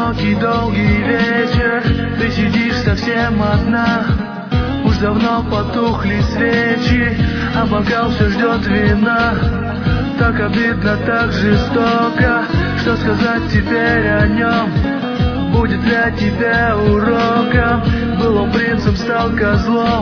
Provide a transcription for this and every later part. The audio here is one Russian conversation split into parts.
Одинокий долгий вечер, ты сидишь совсем одна. Уж давно потухли свечи, а бокал все ждет вина. Так обидно, так жестоко, что сказать теперь о нем? Будет для тебя уроком, был он принцем, стал козлом.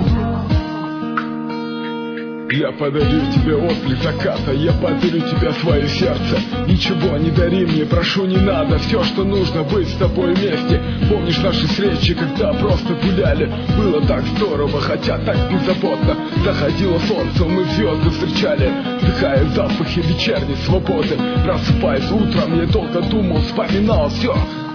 Я подарю тебе отблеск заката, я подарю тебе свое сердце. Ничего не дари мне, прошу, не надо. Все, что нужно, быть с тобой вместе. Помнишь наши встречи, когда просто гуляли? Было так здорово, хотя так беззаботно. Заходило солнце, мы звезды встречали, вдыхая запахи вечерней свободы. Просыпаясь утром, я долго думал, вспоминал все.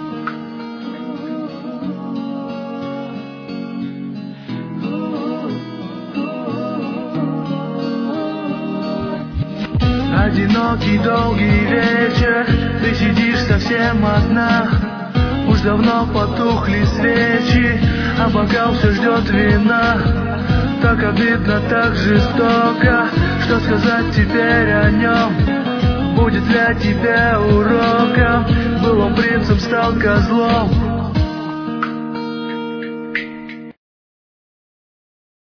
Одинокий долгий вечер, ты сидишь совсем одна. Уж давно потухли свечи, а бокал все ждет вина. Так обидно, так жестоко, что сказать теперь о нем? Будет для тебя уроком, был он принцем, стал козлом.